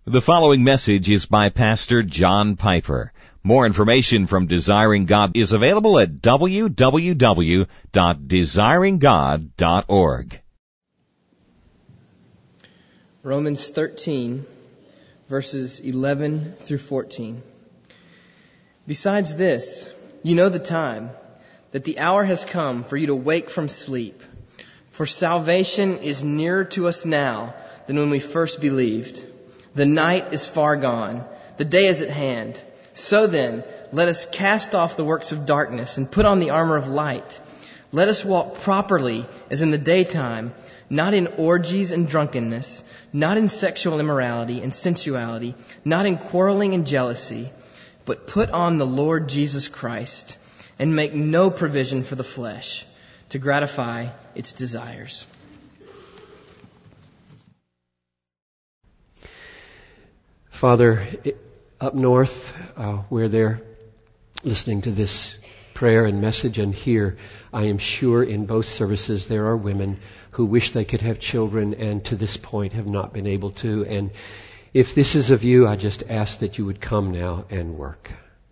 The following message is by Pastor John Piper. More information from Desiring God is available at www.desiringgod.org. Romans 13, verses 11 through 14. Besides this, you know the time, that the hour has come for you to wake from sleep. For salvation is nearer to us now than when we first believed. The night is far gone. The day is at hand. So then, let us cast off the works of darkness and put on the armor of light. Let us walk properly as in the daytime, not in orgies and drunkenness, not in sexual immorality and sensuality, not in quarreling and jealousy, but put on the Lord Jesus Christ and make no provision for the flesh to gratify its desires. Father, up north, where they're listening to this prayer and message, and here, I am sure in both services there are women who wish they could have children and to this point have not been able to. And if this is of you, I just ask that you would come now and work.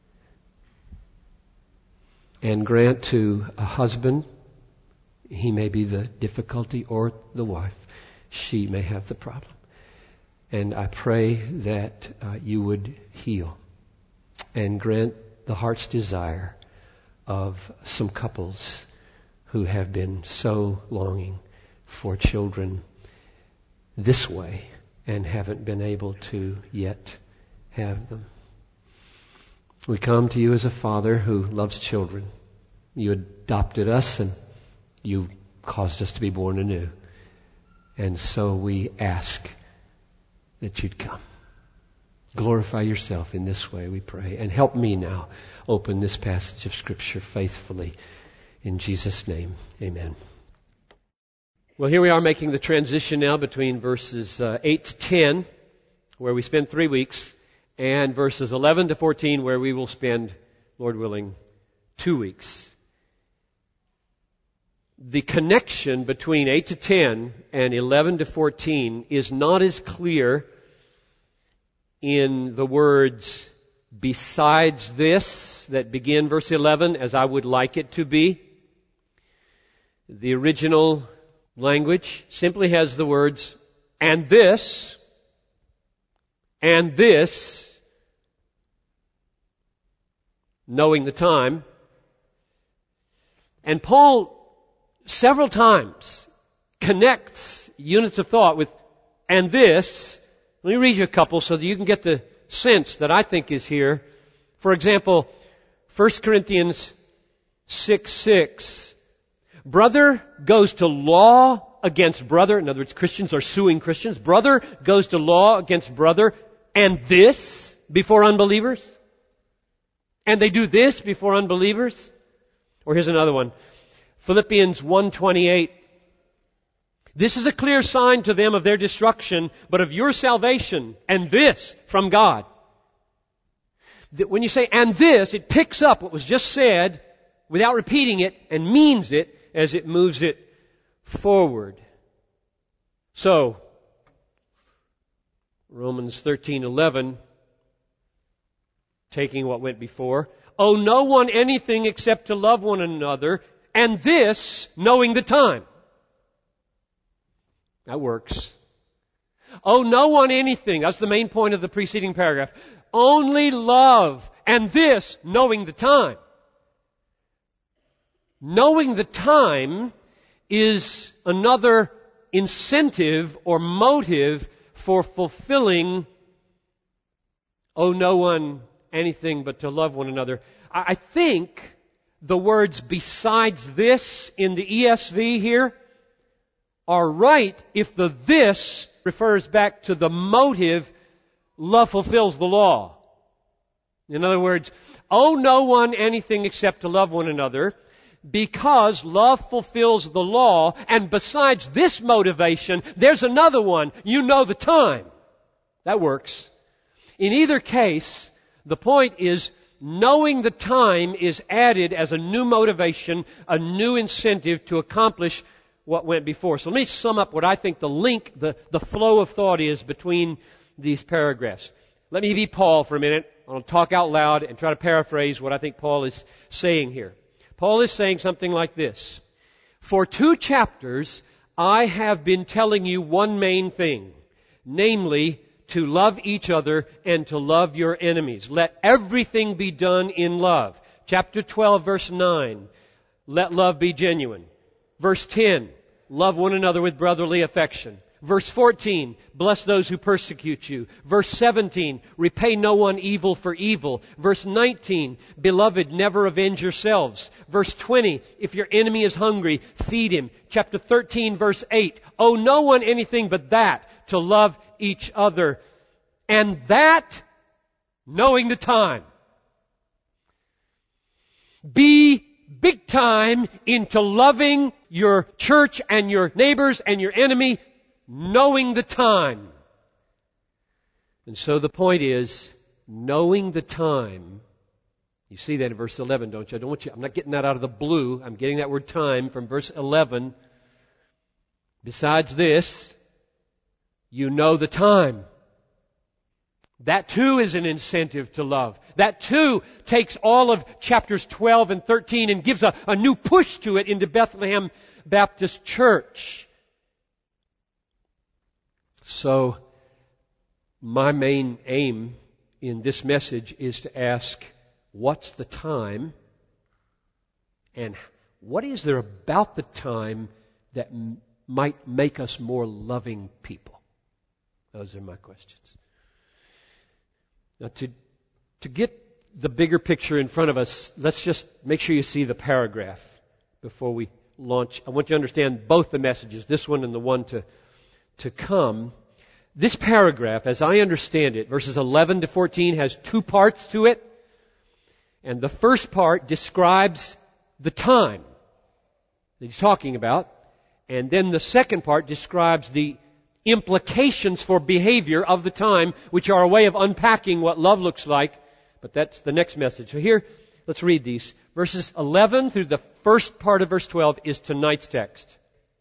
And grant to a husband, he may be the difficulty, or the wife, she may have the problem. And I pray that you would heal and grant the heart's desire of some couples who have been so longing for children this way and haven't been able to yet have them. We come to you as a father who loves children. You adopted us and you caused us to be born anew. And so we ask that you'd come. Glorify yourself in this way, we pray. And help me now open this passage of Scripture faithfully. In Jesus' name, amen. Well, here we are making the transition now between verses 8 to 10, where we spend 3 weeks, and verses 11 to 14, where we will spend, Lord willing, 2 weeks. The connection between 8 to 10 and 11 to 14 is not as clear in the words besides this that begin verse 11 as I would like it to be. The original language simply has the words and this, knowing the time. And Paul several times connects units of thought with and this. Let me read you a couple so that you can get the sense that I think is here. For example, 1 Corinthians 6:6. Brother goes to law against brother. In other words, Christians are suing Christians. Brother goes to law against brother. And this before unbelievers. And they do this before unbelievers. Or here's another one. Philippians 1:28. This is a clear sign to them of their destruction, but of your salvation, and this from God. When you say, and this, it picks up what was just said without repeating it and means it as it moves it forward. So, Romans 13:11, taking what went before, owe no one anything except to love one another, and this, knowing the time. That works. Owe no one anything. That's the main point of the preceding paragraph. Only love. And this, knowing the time. Knowing the time is another incentive or motive for fulfilling owe no one anything but to love one another. I think the words besides this in the ESV here are right if the this refers back to the motive, love fulfills the law. In other words, owe no one anything except to love one another, because love fulfills the law, and besides this motivation, there's another one. You know the time. That works. In either case, the point is, knowing the time is added as a new motivation, a new incentive to accomplish what went before. So let me sum up what I think the link, the flow of thought is between these paragraphs. Let me be Paul for a minute. I'll talk out loud and try to paraphrase what I think Paul is saying here. Paul is saying something like this. For 2 chapters, I have been telling you one main thing, namely, to love each other and to love your enemies. Let everything be done in love. Chapter 12, verse 9, let love be genuine. Verse 10, love one another with brotherly affection. Verse 14, bless those who persecute you. Verse 17, repay no one evil for evil. Verse 19, beloved, never avenge yourselves. Verse 20, if your enemy is hungry, feed him. Chapter 13, verse 8, owe no one anything but that, to love each other. And that, knowing the time. Be big time into loving your church and your neighbors and your enemy, knowing the time. And so the point is, knowing the time. You see that in verse 11, don't you? I'm not getting that out of the blue. I'm getting that word time from verse 11. Besides this, you know the time. That too is an incentive to love. That too takes all of chapters 12 and 13 and gives a new push to it into Bethlehem Baptist Church. So, my main aim in this message is to ask, what's the time? And what is there about the time that might make us more loving people? Those are my questions. Now, to get the bigger picture in front of us, let's just make sure you see the paragraph before we launch. I want you to understand both the messages, this one and the one to come. This paragraph, as I understand it, verses 11 to 14, has 2 parts to it. And the first part describes the time that he's talking about. And then the second part describes the implications for behavior of the time, which are a way of unpacking what love looks like. But that's the next message. So here, let's read these. Verses 11 through the first part of verse 12 is tonight's text.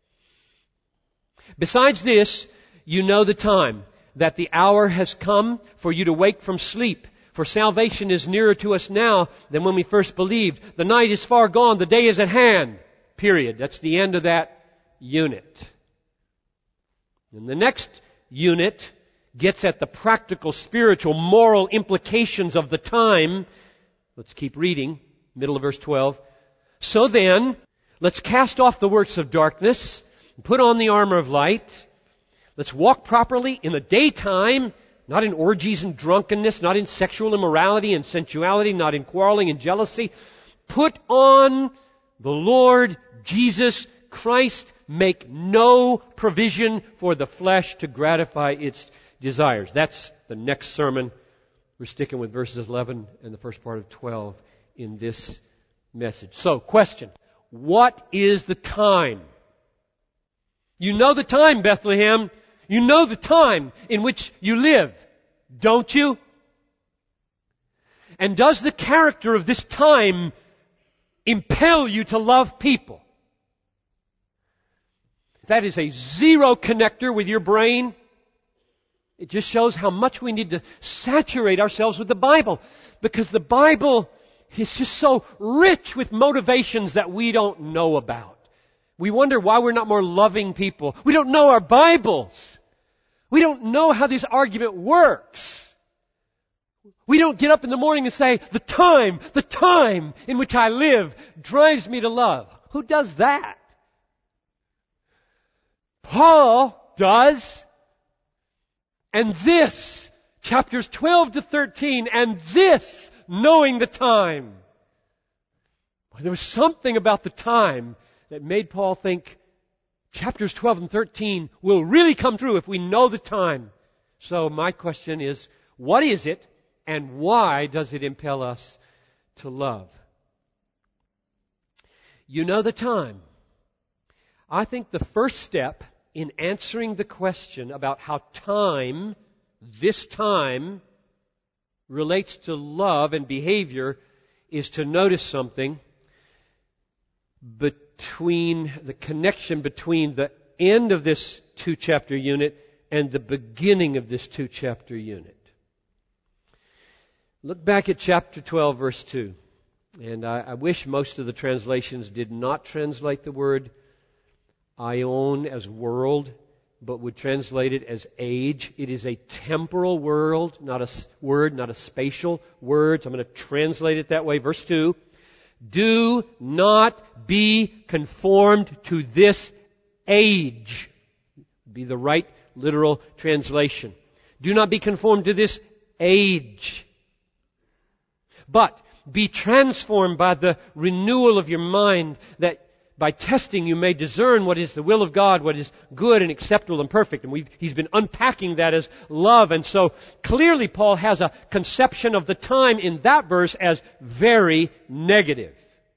Besides this, you know the time, that the hour has come for you to wake from sleep. For salvation is nearer to us now than when we first believed. The night is far gone, the day is at hand. Period. That's the end of that unit. And the next unit gets at the practical, spiritual, moral implications of the time. Let's keep reading. Middle of verse 12. So then, let's cast off the works of darkness and put on the armor of light. Let's walk properly in the daytime, not in orgies and drunkenness, not in sexual immorality and sensuality, not in quarreling and jealousy. Put on the Lord Jesus Christ. Make no provision for the flesh to gratify its desires. That's the next sermon. We're sticking with verses 11 and the first part of 12 in this message. So, question. What is the time? You know the time, Bethlehem. You know the time in which you live, don't you? And does the character of this time impel you to love people? That is a zero connector with your brain. It just shows how much we need to saturate ourselves with the Bible. Because the Bible is just so rich with motivations that we don't know about. We wonder why we're not more loving people. We don't know our Bibles. We don't know how this argument works. We don't get up in the morning and say, the time in which I live drives me to love. Who does that? Paul does. And this, chapters 12 to 13, and this, knowing the time. There was something about the time that made Paul think chapters 12 and 13 will really come true if we know the time. So my question is, what is it and why does it impel us to love? You know the time. I think the first step in answering the question about how time, this time, relates to love and behavior is to notice something between the connection between the end of this 2-chapter unit and the beginning of this 2-chapter unit. Look back at chapter 12, verse 2. And I wish most of the translations did not translate the word aion as world, but would translate it as age. It is a temporal word, not a spatial word. So I'm going to translate it that way. Verse 2. Do not be conformed to this age. Be the right literal translation. Do not be conformed to this age. But be transformed by the renewal of your mind, that by testing you may discern what is the will of God, what is good and acceptable and perfect. And he's been unpacking that as love. And so clearly Paul has a conception of the time in that verse as very negative.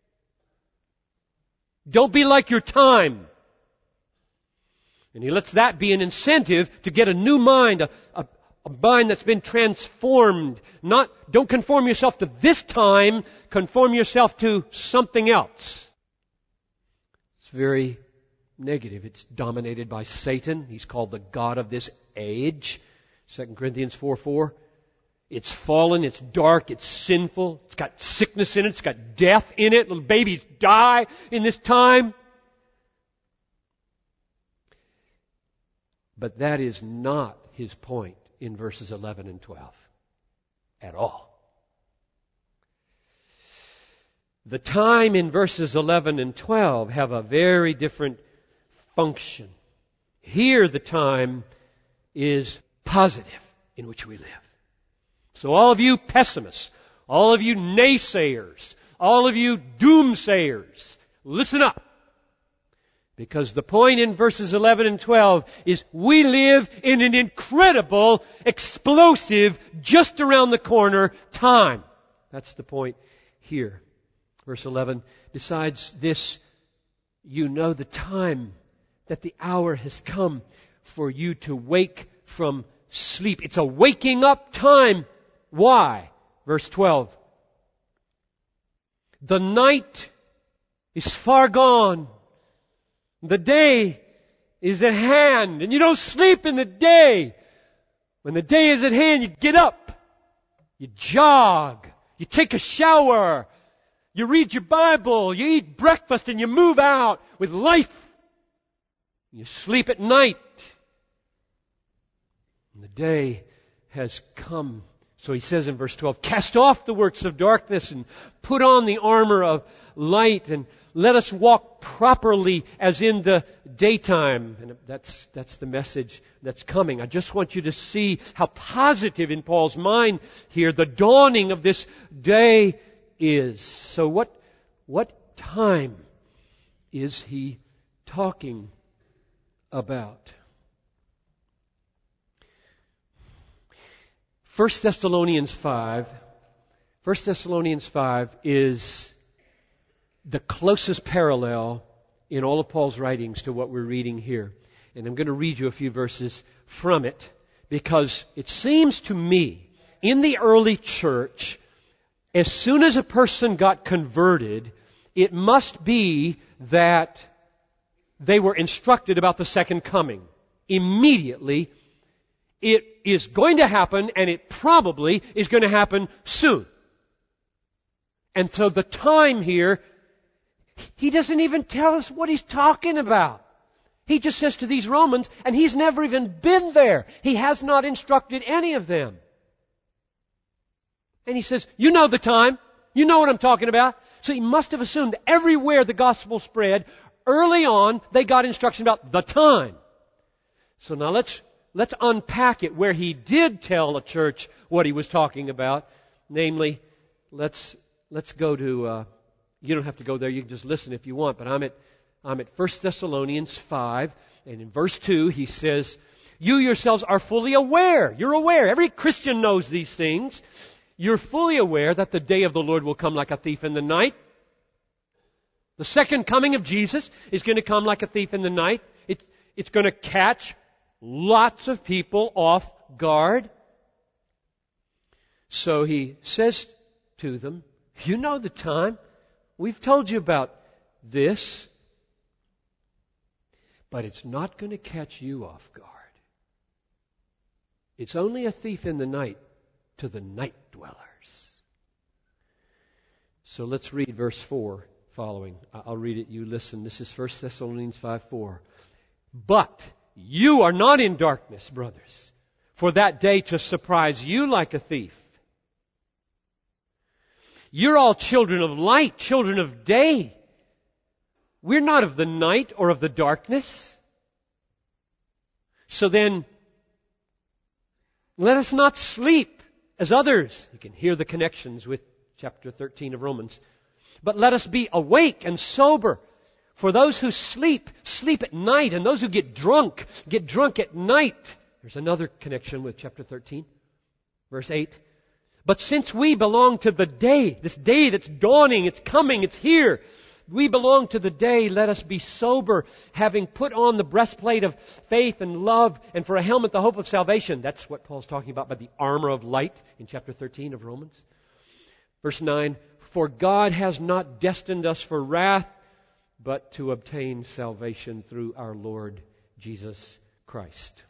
Don't be like your time. And he lets that be an incentive to get a new mind, a mind that's been transformed. Don't conform yourself to this time, conform yourself to something else. It's very negative. It's dominated by Satan. He's called the god of this age. 2 Corinthians 4:4. It's fallen, it's dark, it's sinful, it's got sickness in it, it's got death in it. Little babies die in this time. But that is not his point in verses 11 and 12 at all. The time in verses 11 and 12 have a very different function. Here the time is positive in which we live. So all of you pessimists, all of you naysayers, all of you doomsayers, listen up. Because the point in verses 11 and 12 is we live in an incredible, explosive, just around the corner time. That's the point here. Verse 11, besides this, you know the time, that the hour has come for you to wake from sleep. It's a waking up time. Why? Verse 12. The night is far gone. The day is at hand. And you don't sleep in the day. When the day is at hand, you get up. You jog. You take a shower. You read your Bible. You eat breakfast and you move out with life. You sleep at night. And the day has come. So he says in verse 12, cast off the works of darkness and put on the armor of light, and let us walk properly as in the daytime. And that's the message that's coming. I just want you to see how positive in Paul's mind here the dawning of this day is. So what time is he talking about? 1 Thessalonians 5 is the closest parallel in all of Paul's writings to what we're reading here. And I'm going to read you a few verses from it, because it seems to me in the early church, as soon as a person got converted, it must be that they were instructed about the second coming. Immediately, it is going to happen, and it probably is going to happen soon. And so the time here, he doesn't even tell us what he's talking about. He just says to these Romans, and he's never even been there. He has not instructed any of them. And he says, you know the time. You know what I'm talking about. So he must have assumed everywhere the gospel spread, early on, they got instruction about the time. So now let's unpack it where he did tell a church what he was talking about. Namely, let's go to, you don't have to go there, you can just listen if you want, but I'm at 1 Thessalonians 5, and in verse 2 he says, you yourselves are fully aware. You're aware. Every Christian knows these things. You're fully aware that the day of the Lord will come like a thief in the night. The second coming of Jesus is going to come like a thief in the night. It's going to catch lots of people off guard. So he says to them, you know the time. We've told you about this. But it's not going to catch you off guard. It's only a thief in the night to the night dwellers. So let's read verse 4 following. I'll read it, you listen. This is 1 Thessalonians 5:4. But you are not in darkness, brothers, for that day to surprise you like a thief. You're all children of light, children of day. We're not of the night or of the darkness. So then, let us not sleep as others. You can hear the connections with chapter 13 of Romans. But let us be awake and sober. For those who sleep, sleep at night. And those who get drunk at night. There's another connection with chapter 13, verse 8. But since we belong to the day, this day that's dawning, it's coming, it's here. We belong to the day, let us be sober, having put on the breastplate of faith and love, and for a helmet the hope of salvation. That's what Paul's talking about by the armor of light in chapter 13 of Romans. Verse 9, for God has not destined us for wrath, but to obtain salvation through our Lord Jesus Christ.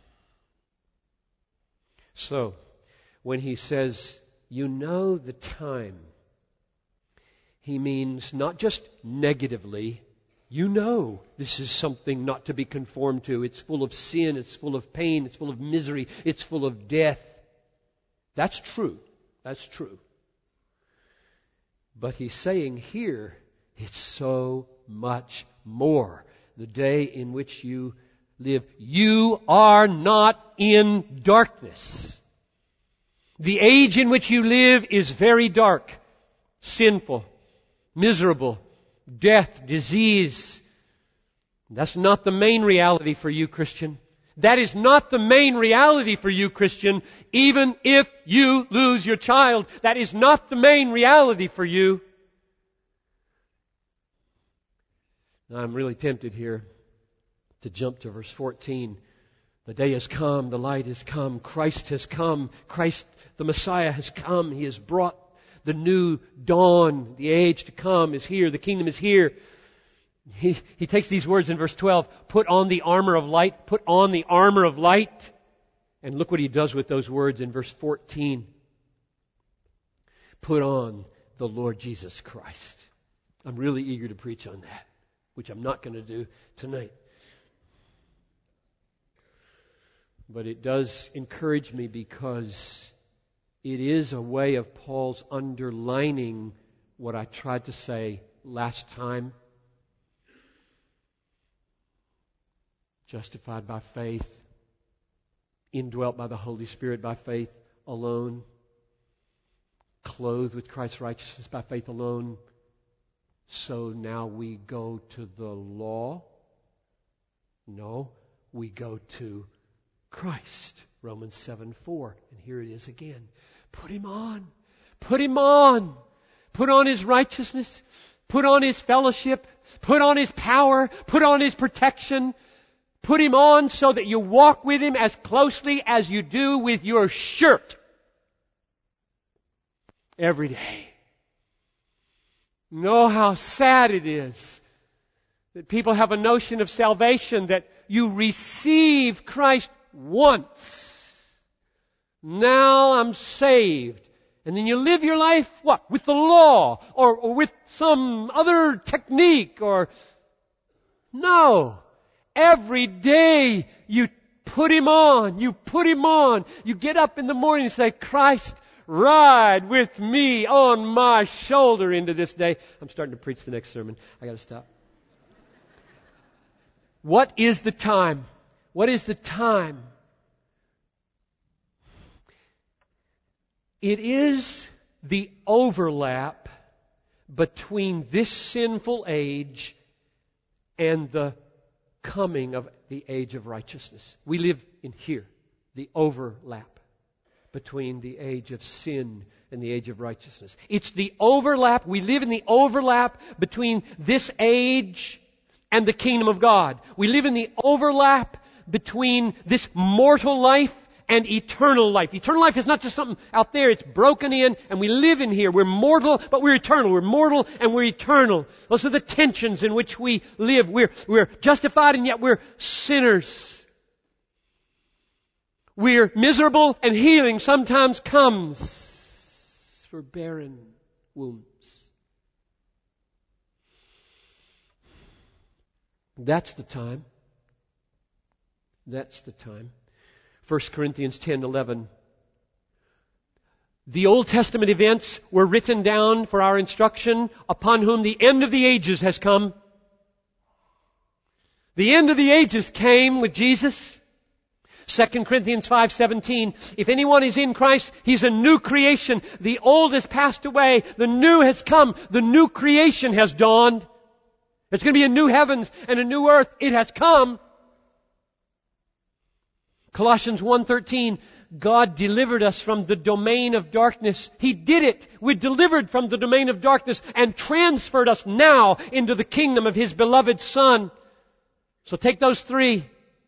So, when he says, you know the time, he means not just negatively, you know this is something not to be conformed to. It's full of sin, it's full of pain, it's full of misery, it's full of death. That's true. That's true. But he's saying here, it's so much more. The day in which you live, you are not in darkness. The age in which you live is very dark, sinful, miserable, death, disease. That's not the main reality for you, Christian. That is not the main reality for you, Christian. Even if you lose your child, that is not the main reality for you. Now, I'm really tempted here to jump to verse 14. The day has come, the light has come, Christ has come, Christ, the Messiah, has come. He has brought the new dawn. The age to come is here. The kingdom is here. He takes these words in verse 12, put on the armor of light, put on the armor of light. And look what he does with those words in verse 14. Put on the Lord Jesus Christ. I'm really eager to preach on that, which I'm not going to do tonight. But it does encourage me because it is a way of Paul's underlining what I tried to say last time. Justified by faith, indwelt by the Holy Spirit by faith alone, clothed with Christ's righteousness by faith alone. So now we go to the law? No, we go to Christ. Romans 7:4. And here it is again. Put Him on. Put Him on. Put on His righteousness. Put on His fellowship. Put on His power. Put on His protection. Put Him on so that you walk with Him as closely as you do with your shirt. Every day. Know how sad it is that people have a notion of salvation that you receive Christ once. Now I'm saved. And then you live your life, what? With the law or with some other technique or... No. Every day you put Him on. You put Him on. You get up in the morning and say, Christ, ride with me on my shoulder into this day. I'm starting to preach the next sermon. I got to stop. What is the time? What is the time? It is the overlap between this sinful age and the coming of the age of righteousness. We live in here, the overlap between the age of sin and the age of righteousness. It's the overlap. We live in the overlap between this age and the kingdom of God. We live in the overlap between this mortal life and eternal life. Eternal life is not just something out there. It's broken in and we live in here. We're mortal, but we're eternal. We're mortal and we're eternal. Those are the tensions in which we live. We're justified and yet we're sinners. We're miserable, and healing sometimes comes for barren wombs. That's the time. That's the time. 1 Corinthians 10:11. The Old Testament events were written down for our instruction, upon whom the end of the ages has come. The end of the ages came with Jesus. 2 Corinthians 5:17. If anyone is in Christ, he's a new creation. The old has passed away. The new has come. The new creation has dawned. It's going to be a new heavens and a new earth. It has come. Colossians 1:13. God delivered us from the domain of darkness. He did it. We're delivered from the domain of darkness and transferred us now into the kingdom of His beloved Son. So take those three.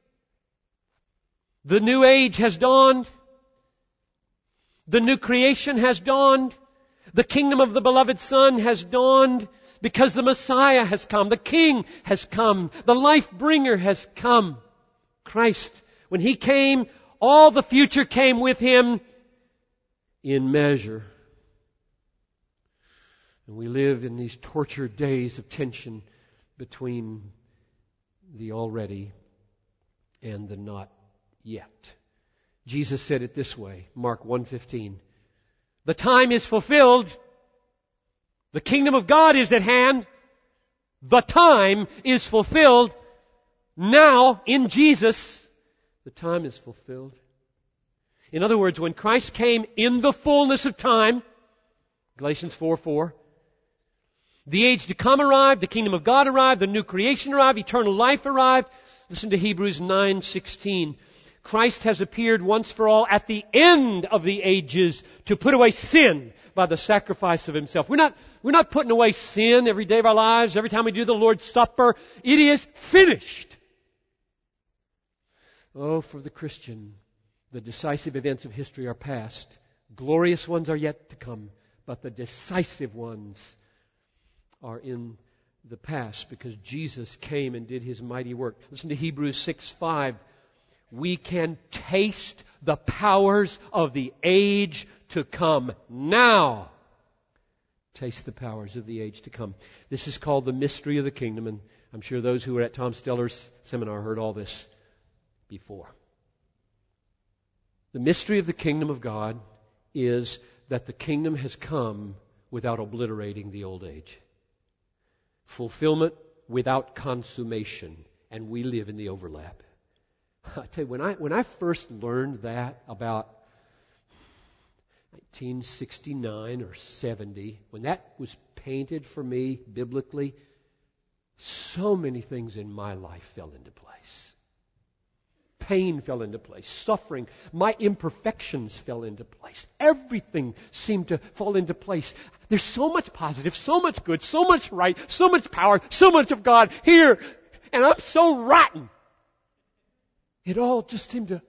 The new age has dawned. The new creation has dawned. The kingdom of the beloved Son has dawned because the Messiah has come. The King has come. The life bringer has come. Christ, when He came, all the future came with Him in measure. And we live in these tortured days of tension between the already and the not yet. Jesus said it this way, Mark 1:15. The time is fulfilled. The kingdom of God is at hand. The time is fulfilled. Now, in Jesus, the time is fulfilled. In other words, when Christ came in the fullness of time, Galatians 4:4, the age to come arrived, the kingdom of God arrived, the new creation arrived, eternal life arrived. Listen to Hebrews 9:16. Christ has appeared once for all at the end of the ages to put away sin by the sacrifice of Himself. We're not putting away sin every day of our lives, every time we do the Lord's Supper. It is finished. Oh, for the Christian, the decisive events of history are past. Glorious ones are yet to come, but the decisive ones are in the past because Jesus came and did His mighty work. Listen to Hebrews 6:5. We can taste the powers of the age to come now. Taste the powers of the age to come. This is called the mystery of the kingdom, and I'm sure those who were at Tom Steller's seminar heard all this before. The mystery of the kingdom of God is that the kingdom has come without obliterating the old age. Fulfillment without consummation, and we live in the overlap. I tell you, when I first learned that about 1969 or 70, when that was painted for me biblically, so many things in my life fell into place. Pain fell into place. Suffering, my imperfections fell into place. Everything seemed to fall into place. There's so much positive, so much good, so much right, so much power, so much of God here, and I'm so rotten. It all just seemed to,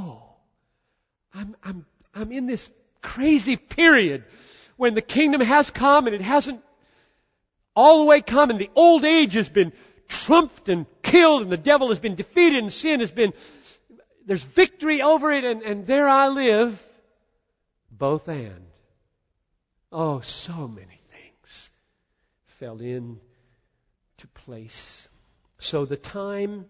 I'm in this crazy period when the kingdom has come and it hasn't all the way come, and the old age has been trumped and killed, and the devil has been defeated, and sin has been, there's victory over it, and there I live, both and. Oh, so many things fell into place. So the time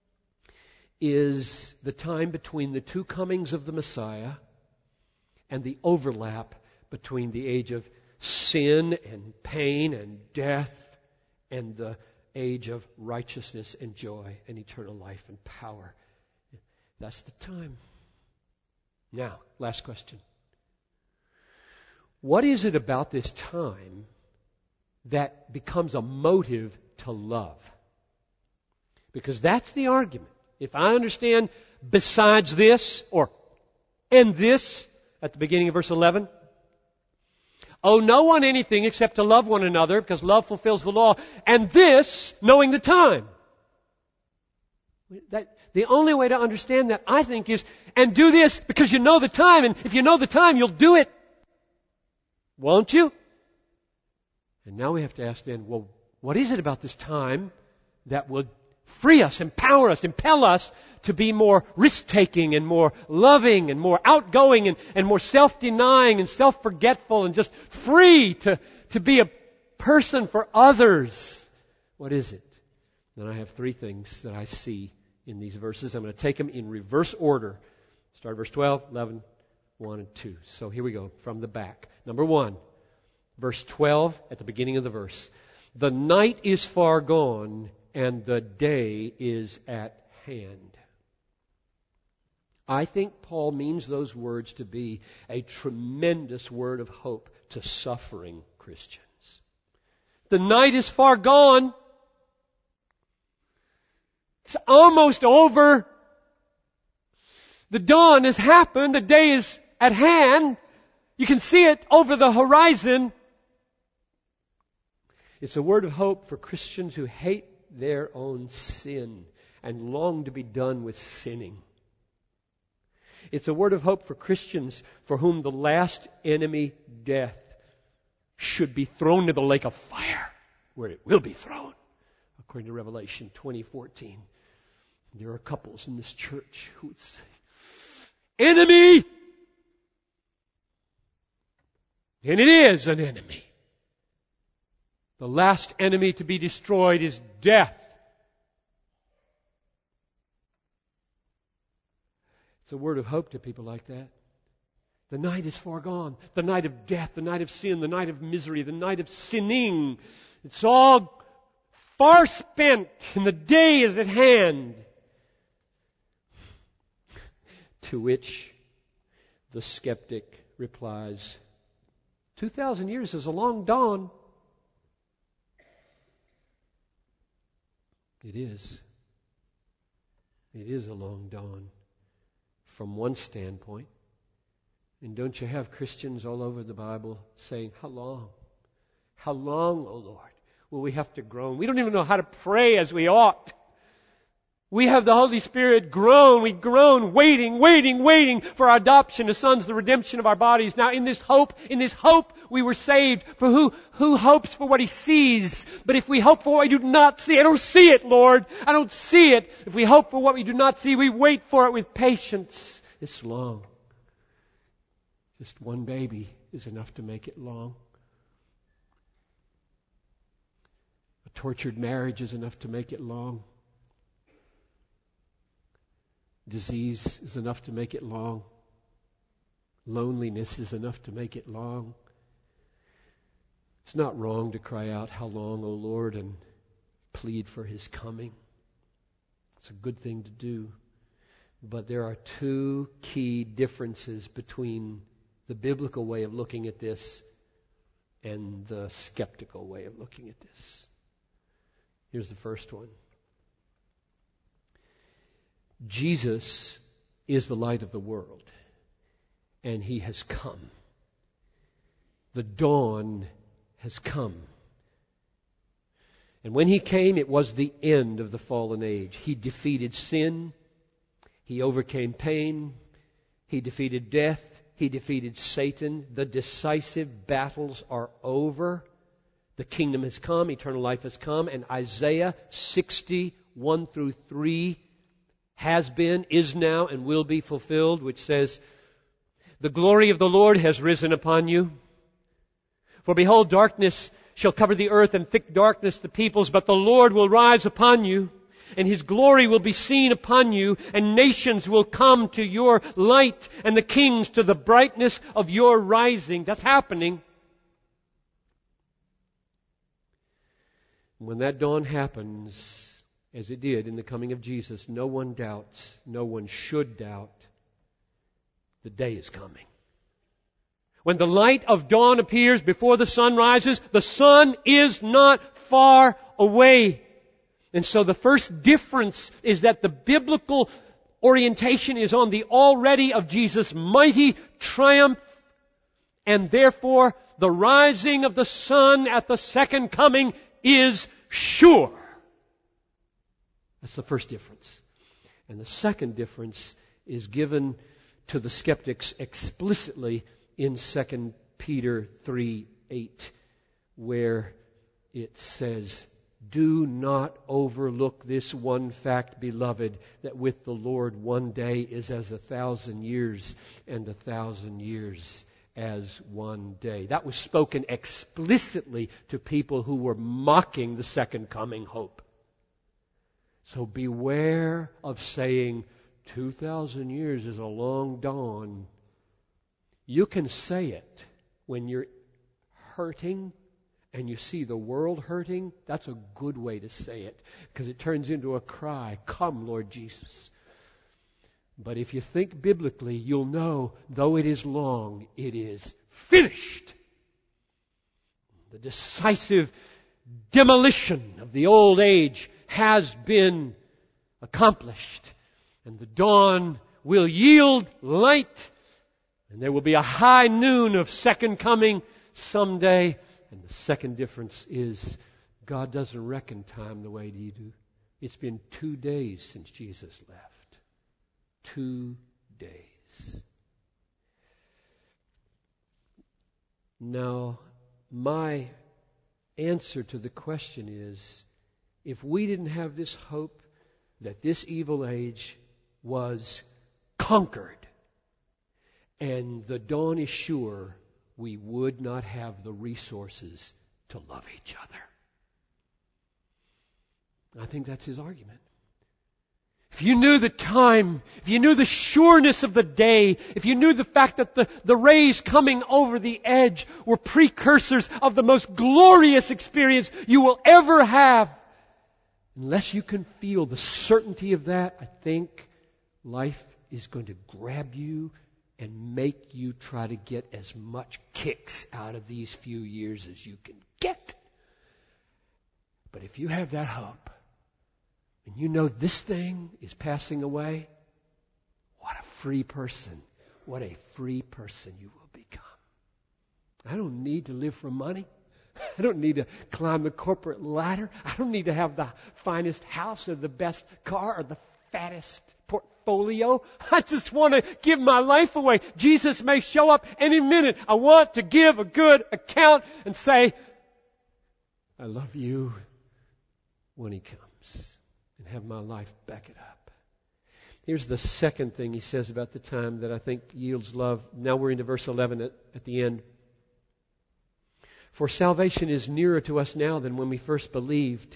is the time between the two comings of the Messiah and the overlap between the age of sin and pain and death and the age of righteousness and joy and eternal life and power. That's the time. Now, last question. What is it about this time that becomes a motive to love? Because that's the argument. If I understand besides this and this at the beginning of verse 11, owe no one anything except to love one another because love fulfills the law, and this, knowing the time. The only way to understand that, I think, is, and do this because you know the time, and if you know the time, you'll do it. Won't you? And now we have to ask then, well, what is it about this time that will free us, empower us, impel us to be more risk-taking and more loving and more outgoing and more self-denying and self-forgetful and just free to be a person for others. What is it? Then I have three things that I see in these verses. I'm going to take them in reverse order. Start verse 12, 11, 1, and 2. So here we go from the back. Number 1, verse 12 at the beginning of the verse. The night is far gone and the day is at hand. I think Paul means those words to be a tremendous word of hope to suffering Christians. The night is far gone. It's almost over. The dawn has happened. The day is at hand. You can see it over the horizon. It's a word of hope for Christians who hate their own sin and long to be done with sinning. It's a word of hope for Christians for whom the last enemy, death, should be thrown to the lake of fire, where it will be thrown, according to Revelation 20:14. There are couples in this church who would say, enemy! And it is an enemy. The last enemy to be destroyed is death. It's a word of hope to people like that. The night is far gone. The night of death, the night of sin, the night of misery, the night of sinning. It's all far spent and the day is at hand. To which the skeptic replies, 2,000 years is a long dawn. It is. It is a long dawn from one standpoint. And don't you have Christians all over the Bible saying, how long? How long, O Lord, will we have to groan? We don't even know how to pray as we ought. We have the Holy Spirit groan. We groan, waiting for our adoption as sons, the redemption of our bodies. Now in this hope we were saved. For who hopes for what he sees? But if we hope for what we do not see, I don't see it, Lord. I don't see it. If we hope for what we do not see, we wait for it with patience. It's long. Just one baby is enough to make it long. A tortured marriage is enough to make it long. Disease is enough to make it long. Loneliness is enough to make it long. It's not wrong to cry out, how long, O Lord, and plead for His coming. It's a good thing to do. But there are two key differences between the biblical way of looking at this and the skeptical way of looking at this. Here's the first one. Jesus is the light of the world, and He has come. The dawn has come. And when He came, it was the end of the fallen age. He defeated sin. He overcame pain. He defeated death. He defeated Satan. The decisive battles are over. The kingdom has come. Eternal life has come. And Isaiah 60:1-3 has been, is now, and will be fulfilled, which says, the glory of the Lord has risen upon you. For behold, darkness shall cover the earth, and thick darkness the peoples, but the Lord will rise upon you, and His glory will be seen upon you, and nations will come to your light, and the kings to the brightness of your rising. That's happening. When that dawn happens, as it did in the coming of Jesus, no one doubts, no one should doubt, the day is coming. When the light of dawn appears before the sun rises, the sun is not far away. And so the first difference is that the biblical orientation is on the already of Jesus' mighty triumph, and therefore the rising of the sun at the second coming is sure. That's the first difference. And the second difference is given to the skeptics explicitly in 2 Peter 3:8, where it says, Do not overlook this one fact, beloved, that with the Lord 1 day is as 1,000 years, and 1,000 years as 1 day. That was spoken explicitly to people who were mocking the second coming hope. So beware of saying 2,000 years is a long dawn. You can say it when you're hurting and you see the world hurting. That's a good way to say it, because it turns into a cry, "Come, Lord Jesus." But if you think biblically, you'll know, though it is long, it is finished. The decisive demolition of the old age has been accomplished, and the dawn will yield light, and there will be a high noon of second coming someday. And the second difference is God doesn't reckon time the way you do. It's been 2 days since Jesus left. 2 days. Now, my answer to the question is, if we didn't have this hope that this evil age was conquered and the dawn is sure, we would not have the resources to love each other. I think that's his argument. If you knew the time, if you knew the sureness of the day, if you knew the fact that the rays coming over the edge were precursors of the most glorious experience you will ever have, unless you can feel the certainty of that, I think life is going to grab you and make you try to get as much kicks out of these few years as you can get. But if you have that hope, and you know this thing is passing away, what a free person. What a free person you will become. I don't need to live for money. I don't need to climb the corporate ladder. I don't need to have the finest house or the best car or the fattest portfolio. I just want to give my life away. Jesus may show up any minute. I want to give a good account and say, I love you when He comes, and have my life back it up. Here's the second thing he says about the time that I think yields love. Now we're into verse 11 at the end. For salvation is nearer to us now than when we first believed.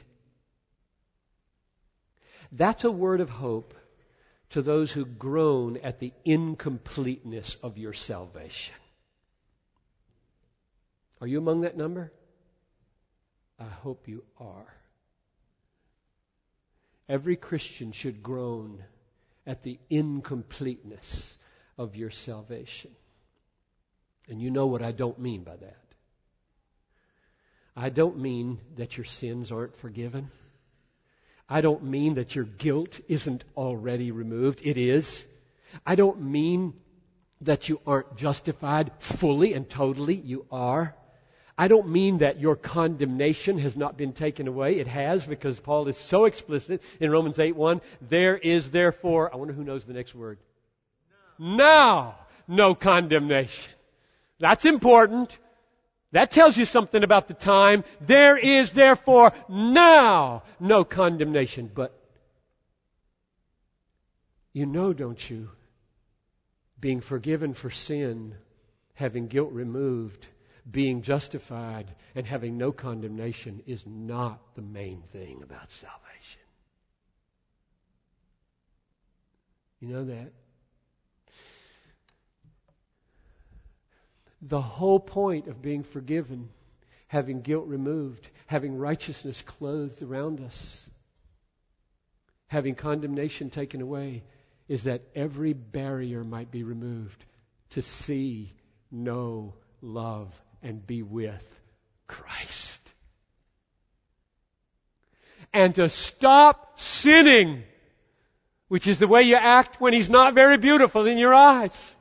That's a word of hope to those who groan at the incompleteness of your salvation. Are you among that number? I hope you are. Every Christian should groan at the incompleteness of your salvation. And you know what I don't mean by that. I don't mean that your sins aren't forgiven. I don't mean that your guilt isn't already removed. It is. I don't mean that you aren't justified fully and totally. You are. I don't mean that your condemnation has not been taken away. It has, because Paul is so explicit in Romans 8:1. There is therefore, I wonder who knows the next word. Now, no condemnation. That's important. That tells you something about the time. There is therefore now no condemnation. But you know, don't you, being forgiven for sin, having guilt removed, being justified, and having no condemnation is not the main thing about salvation. You know that? The whole point of being forgiven, having guilt removed, having righteousness clothed around us, having condemnation taken away, is that every barrier might be removed to see, know, love, and be with Christ. And to stop sinning, which is the way you act when He's not very beautiful in your eyes.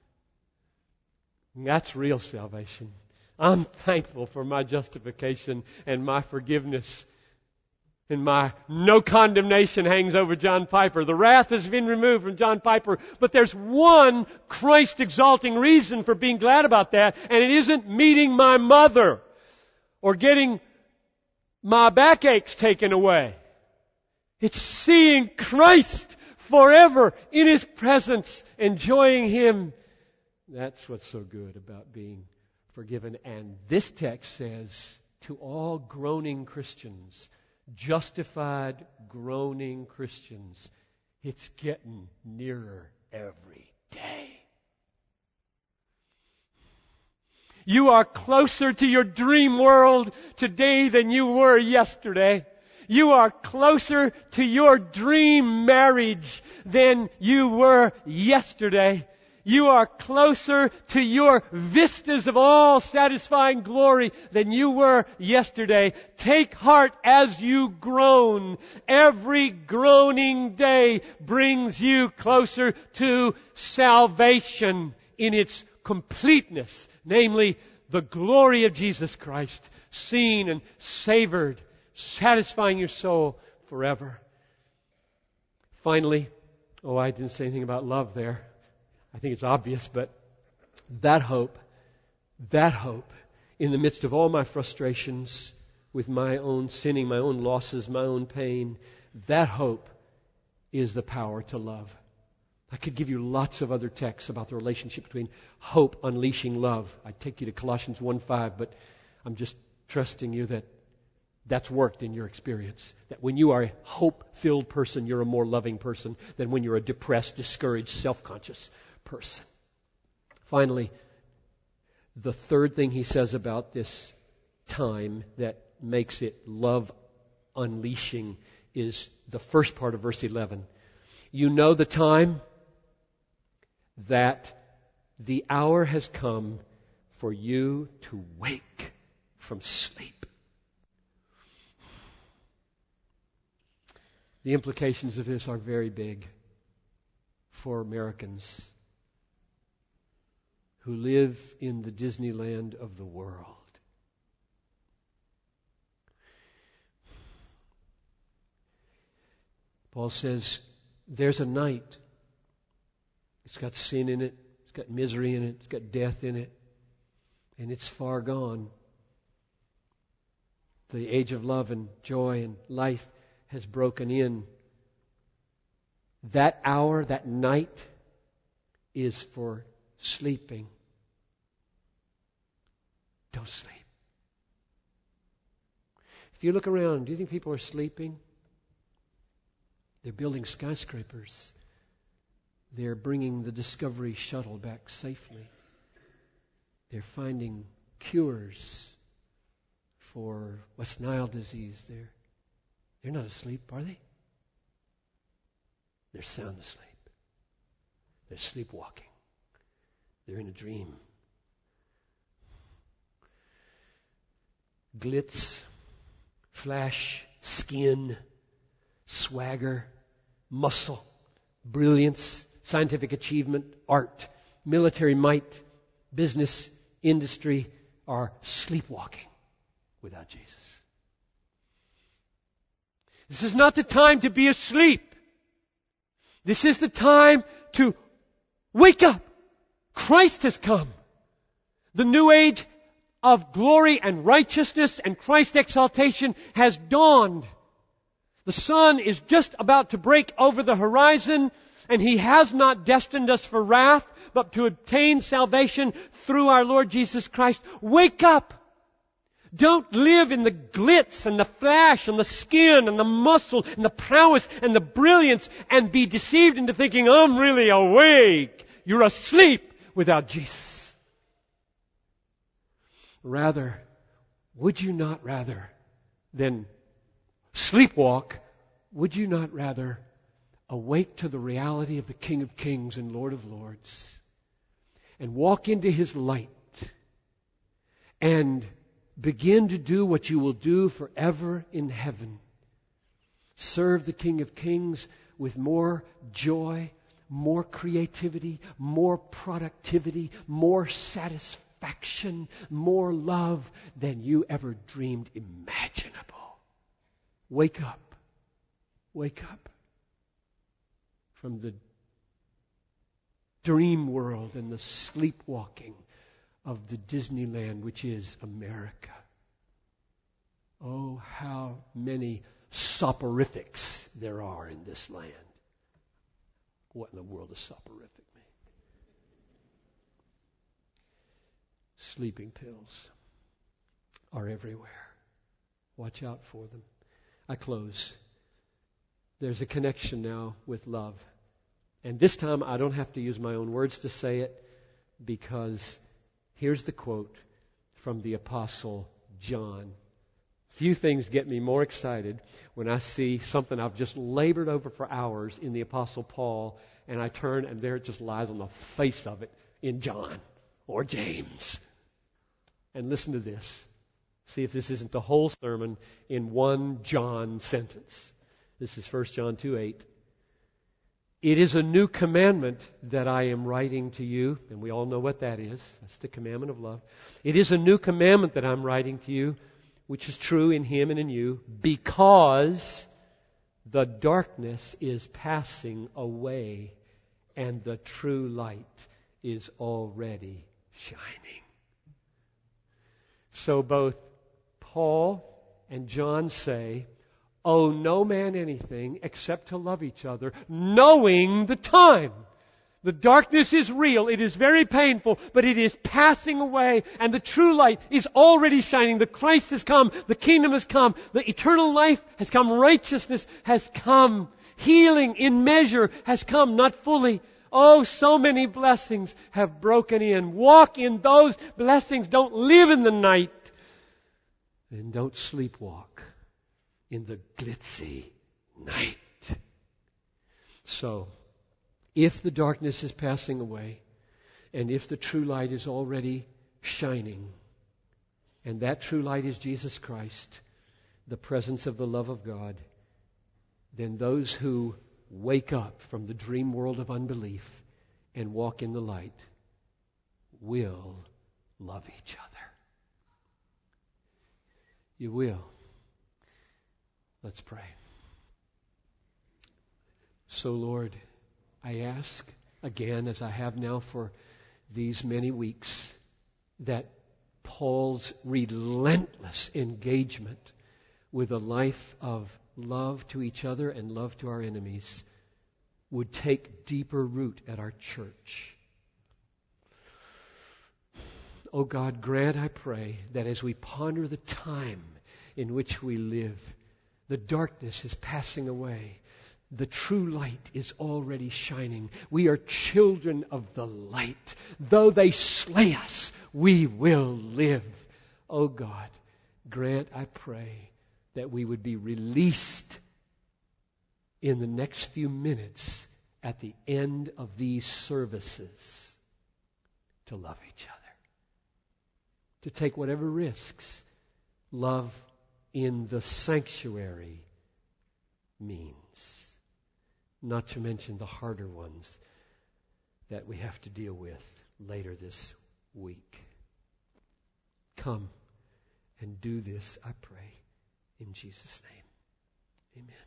That's real salvation. I'm thankful for my justification and my forgiveness. And my no condemnation hangs over John Piper. The wrath has been removed from John Piper. But there's one Christ-exalting reason for being glad about that. And it isn't meeting my mother or getting my backaches taken away. It's seeing Christ forever in His presence, enjoying Him. That's what's so good about being forgiven. And this text says, to all groaning Christians, justified groaning Christians, it's getting nearer every day. You are closer to your dream world today than you were yesterday. You are closer to your dream marriage than you were yesterday. You are closer to your vistas of all satisfying glory than you were yesterday. Take heart as you groan. Every groaning day brings you closer to salvation in its completeness, namely the glory of Jesus Christ, seen and savored, satisfying your soul forever. Finally, I didn't say anything about love there. I think it's obvious, but that hope, in the midst of all my frustrations with my own sinning, my own losses, my own pain, that hope is the power to love. I could give you lots of other texts about the relationship between hope unleashing love. I'd take you to Colossians 1:5, but I'm just trusting you that that's worked in your experience. That when you are a hope-filled person, you're a more loving person than when you're a depressed, discouraged, self-conscious person. Finally, the third thing he says about this time that makes it love unleashing is the first part of verse 11. You know the time that the hour has come for you to wake from sleep. The implications of this are very big for Americans who live in the Disneyland of the world. Paul says, there's a night. It's got sin in it. It's got misery in it. It's got death in it. And it's far gone. The age of love and joy and life has broken in. That hour, that night, is for sleeping. Don't sleep. If you look around, do you think people are sleeping? They're building skyscrapers. They're bringing the Discovery shuttle back safely. They're finding cures for West Nile disease. They're not asleep, are they? They're sound asleep. They're sleepwalking. They're in a dream. Glitz, flash, skin, swagger, muscle, brilliance, scientific achievement, art, military might, business, industry are sleepwalking without Jesus. This is not the time to be asleep. This is the time to wake up. Christ has come. The new age of glory and righteousness and Christ's exaltation has dawned. The sun is just about to break over the horizon, and He has not destined us for wrath, but to obtain salvation through our Lord Jesus Christ. Wake up! Don't live in the glitz and the flash and the skin and the muscle and the prowess and the brilliance and be deceived into thinking, I'm really awake. You're asleep without Jesus. Rather, would you not rather than sleepwalk, would you not rather awake to the reality of the King of Kings and Lord of Lords and walk into His light and begin to do what you will do forever in heaven? Serve the King of Kings with more joy, more creativity, more productivity, more satisfaction, more love than you ever dreamed imaginable. Wake up. Wake up from the dream world and the sleepwalking of the Disneyland, which is America. Oh, how many soporifics there are in this land. What in the world is soporific mean? Sleeping pills are everywhere. Watch out for them. I close. There's a connection now with love. And this time I don't have to use my own words to say it, because here's the quote from the Apostle John. Few things get me more excited when I see something I've just labored over for hours in the Apostle Paul, and I turn and there it just lies on the face of it in John or James. And listen to this. See if this isn't the whole sermon in one John sentence. This is 1 John 2:8. It is a new commandment that I am writing to you, and we all know what that is. That's the commandment of love. It is a new commandment that I'm writing to you, which is true in Him and in you, because the darkness is passing away and the true light is already shining. So both Paul and John say, owe no man anything except to love each other, knowing the time. The darkness is real. It is very painful, but it is passing away, and the true light is already shining. The Christ has come. The kingdom has come. The eternal life has come. Righteousness has come. Healing in measure has come, not fully. Oh, so many blessings have broken in. Walk in those blessings. Don't live in the night. And don't sleepwalk in the glitzy night. So, if the darkness is passing away, and if the true light is already shining, and that true light is Jesus Christ, the presence of the love of God, then those who wake up from the dream world of unbelief and walk in the light will love each other. You will. Let's pray. So, Lord, I ask again, as I have now for these many weeks, that Paul's relentless engagement with a life of love to each other and love to our enemies would take deeper root at our church. Oh God, grant, I pray, that as we ponder the time in which we live, the darkness is passing away. The true light is already shining. We are children of the light. Though they slay us, we will live. Oh God, grant, I pray, that we would be released in the next few minutes at the end of these services to love each other, to take whatever risks love in the sanctuary means, not to mention the harder ones that we have to deal with later this week. Come and do this, I pray, in Jesus' name. Amen.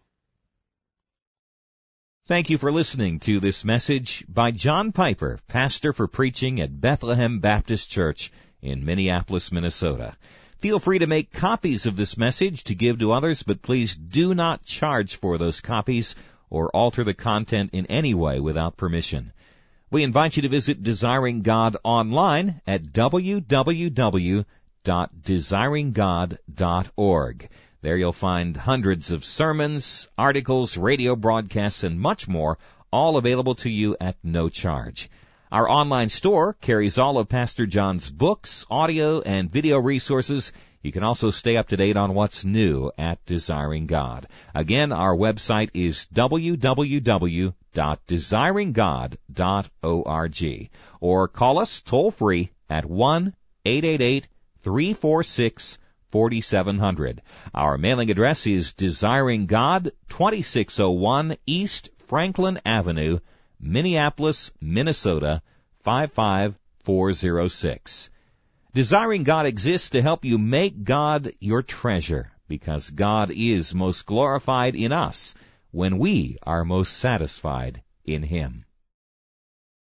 Thank you for listening to this message by John Piper, pastor for preaching at Bethlehem Baptist Church in Minneapolis, Minnesota. Feel free to make copies of this message to give to others, but please do not charge for those copies or alter the content in any way without permission. We invite you to visit Desiring God online at www.desiringgod.org. There you'll find hundreds of sermons, articles, radio broadcasts, and much more, all available to you at no charge. Our online store carries all of Pastor John's books, audio, and video resources. You can also stay up to date on what's new at Desiring God. Again, our website is www.desiringgod.org. Or call us toll-free at 1-888-346-4700. Our mailing address is Desiring God, 2601 East Franklin Avenue, Minneapolis, Minnesota, 55406. Desiring God exists to help you make God your treasure, because God is most glorified in us when we are most satisfied in Him.